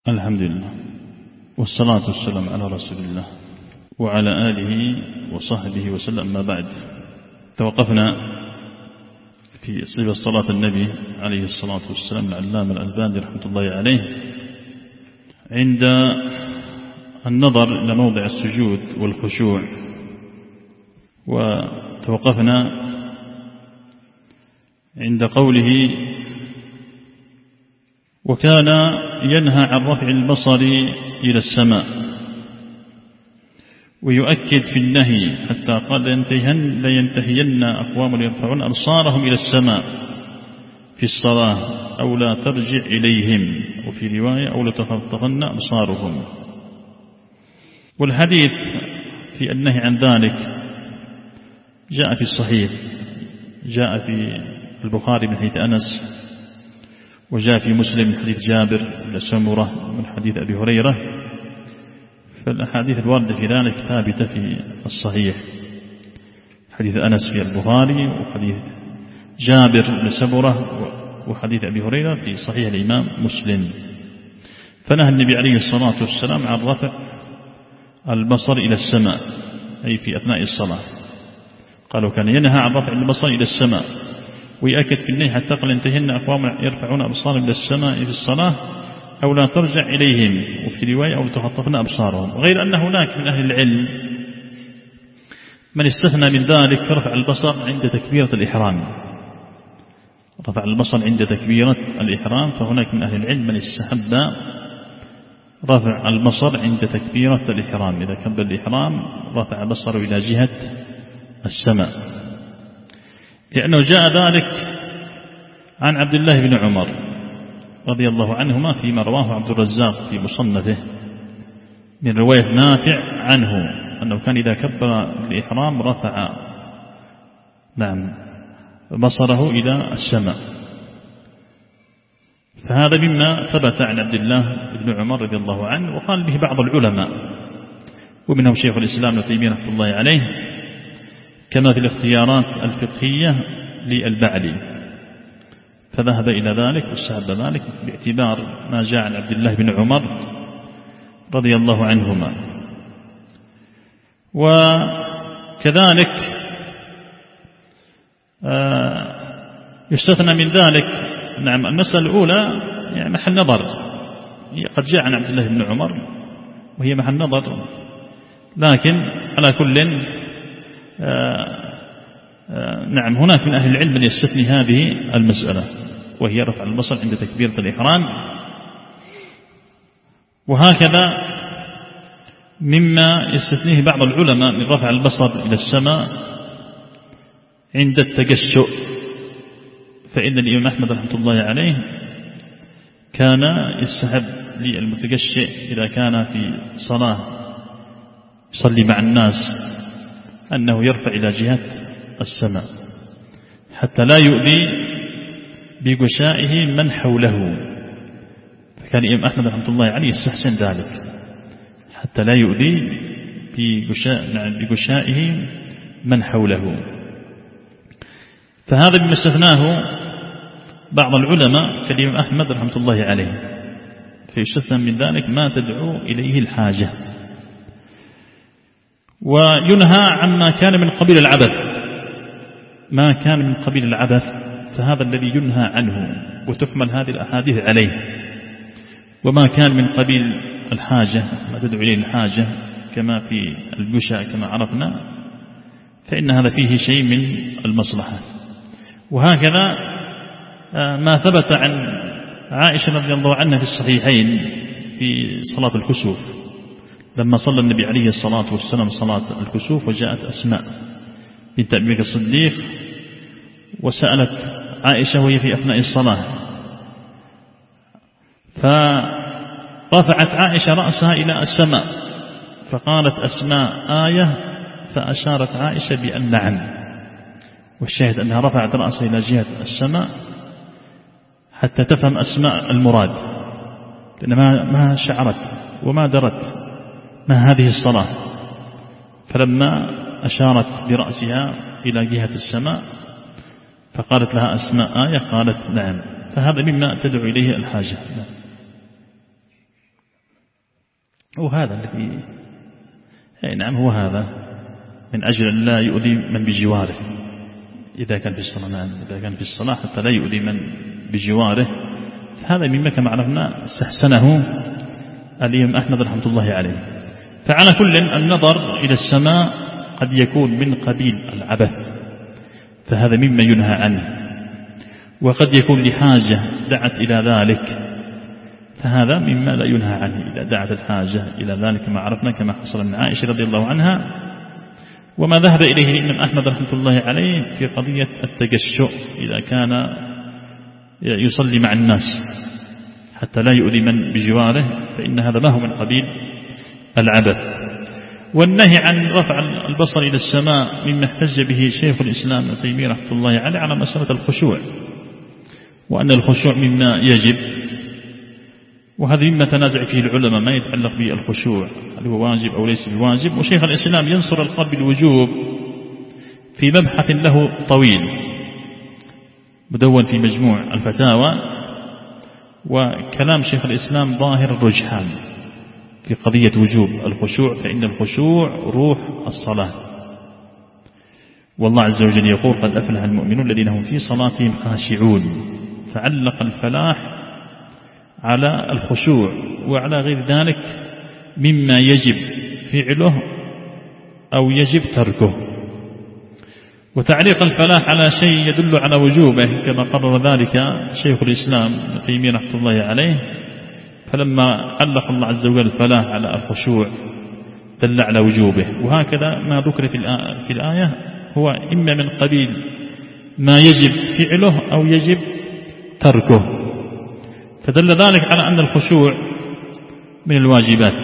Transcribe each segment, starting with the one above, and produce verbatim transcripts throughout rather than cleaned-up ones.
الحمد لله والصلاة والسلام على رسول الله وعلى آله وصحبه وسلم. ما بعد، توقفنا في صفة صلاة النبي عليه الصلاة والسلام العلامة الألباني رحمة الله عليه عند النظر إلى موضع السجود والخشوع، وتوقفنا عند قوله: وكان ينهى عن رفع البصر إلى السماء، ويؤكد في النهي حتى قال: ينتهين لينتهين أقوام يرفعون أبصارهم إلى السماء في الصلاة أو لا ترجع إليهم، وفي رواية: أو لتخطفن أبصارهم. والحديث في النهي عن ذلك جاء في الصحيح، جاء في البخاري من حديث أنس، وجاء في مسلم من حديث جابر بن سمرة من حديث أبي هريرة. فالأحاديث الواردة في ذلك ثابتة في الصحيح، حديث أنس في البخاري، وحديث جابر بن سمرة وحديث أبي هريرة في صحيح الإمام مسلم. فنهى النبي عليه الصلاة والسلام عن رفع البصر إلى السماء، أي في أثناء الصلاة. قالوا كان ينهى عن رفع البصر إلى السماء، ويأكد في النهي حتى قال: انتهن أقوام يرفعون أبصارهم إلى السماء في الصلاة أو لا ترجع إليهم، وفي رواية: أو لتخطفن أبصارهم. غير أن هناك من أهل العلم من استثنى من ذلك رفع البصر عند تكبيرة الإحرام، رفع البصر عند تكبيرة الإحرام. فهناك من أهل العلم من استحب رفع البصر عند تكبيرة الإحرام، إذا كبر الإحرام رفع بصره إلى جهة السماء، لأنه جاء ذلك عن عبد الله بن عمر رضي الله عنهما فيما رواه عبد الرزاق في مصنفه من رواية نافع عنه أنه كان إذا كبر الإحرام رفع نعم بصره إلى السماء. فهذا مما ثبت عن عبد الله بن عمر رضي الله عنه، وقال به بعض العلماء، ومنهم شيخ الإسلام ابن تيمية رحمه الله عليه، كما في الاختيارات الفقهية للبعلي، فذهب إلى ذلك واستحب ذلك باعتبار ما جاء عن عبد الله بن عمر رضي الله عنهما. وكذلك يستثنى من ذلك نعم المسألة الأولى يعني محل نظر، قد جاء عن عبد الله بن عمر وهي محل نظر، لكن على كل آه آه نعم هناك من أهل العلم من يستثني هذه المسألة، وهي رفع البصر عند تكبيرة الإحرام. وهكذا مما يستثنيه بعض العلماء من رفع البصر إلى السماء عند التجشؤ، فإن الإمام أحمد رحمة الله عليه كان يستحب للمتجشئ إذا كان في صلاة يصلي مع الناس أنه يرفع إلى جهة السماء حتى لا يؤذي بغشائه من حوله. فكان الإمام أحمد رحمة الله عليه يستحسن ذلك حتى لا يؤذي بغشائه من حوله. فهذا بما استثناه بعض العلماء كالإمام أحمد رحمة الله عليه، فيستثنى من ذلك ما تدعو إليه الحاجة. وينهى عما كان من قبيل العبث، ما كان من قبيل العبث فهذا الذي ينهى عنه وتحمل هذه الأحاديث عليه. وما كان من قبيل الحاجة ما تدعو إليه الحاجة كما في البشاء كما عرفنا، فإن هذا فيه شيء من المصلحة. وهكذا ما ثبت عن عائشة رضي الله عنها في الصحيحين في صلاة الكسوف، لما صلى النبي عليه الصلاة والسلام صلاة الكسوف، وجاءت أسماء بنت أبي بكر الصديق وسألت عائشة وهي في أثناء الصلاة، فرفعت عائشة رأسها إلى السماء فقالت أسماء آية، فأشارت عائشة بأن نعم. والشاهد أنها رفعت رأسها إلى جهة السماء حتى تفهم أسماء المراد، لأنها ما شعرت وما درت ما هذه الصلاة. فلما أشارت برأسها إلى جهة السماء فقالت لها أسماء آية، قالت نعم. فهذا مما تدعو إليه الحاجة. وهذا الذي نعم هو هذا من أجل أن لا يؤذي من بجواره إذا كان في الصلاة نعم إذا كان في الصلاة حتى لا يؤذي من بجواره. هذا مما كما عرفنا استحسنه الإمام أحمد رحمة الله عليه. فعلى كل النظر إلى السماء قد يكون من قبيل العبث، فهذا مما ينهى عنه، وقد يكون لحاجة دعت إلى ذلك، فهذا مما لا ينهى عنه إذا دعت الحاجة إلى ذلك كما عرفنا كما حصل من عائشة رضي الله عنها، وما ذهب إليه الإمام أحمد رحمة الله عليه في قضية التجشؤ إذا كان يصلي مع الناس حتى لا يؤذي من بجواره، فإن هذا ما هو من قبيل العبث. والنهي عن رفع البصر إلى السماء مما احتج به شيخ الإسلام ابن تيمية رحمة الله عليه على مسألة الخشوع، وأن الخشوع مما يجب، وهذا مما تنازع فيه العلماء ما يتعلق بالخشوع هل هو واجب أو ليس بواجب. وشيخ الإسلام ينصر القول بالوجوب في مبحث له طويل مدون في مجموع الفتاوى، وكلام شيخ الإسلام ظاهر الرجحان في قضية وجوب الخشوع، فإن الخشوع روح الصلاة، والله عز وجل يقول قد أفلح المؤمنون الذين هم في صلاتهم خاشعون، فعلق الفلاح على الخشوع وعلى غير ذلك مما يجب فعله أو يجب تركه. وتعليق الفلاح على شيء يدل على وجوبه كما قرر ذلك شيخ الإسلام ابن تيمية رحمة الله عليه، فلما علق الله عز وجل الفلاح على الخشوع دل على وجوبه. وهكذا ما ذكر في الآية هو إما من قبيل ما يجب فعله أو يجب تركه، فدل ذلك على أن الخشوع من الواجبات.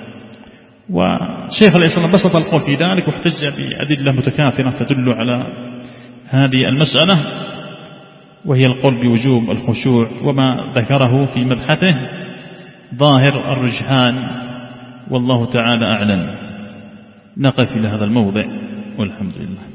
وشيخ الإسلام بسط القول في ذلك واحتج بأدلة متكاثرة تدل على هذه المسألة، وهي القول بوجوب الخشوع، وما ذكره في مبحثه ظاهر الرجحان، والله تعالى أعلم. نقف إلى هذا الموضع والحمد لله.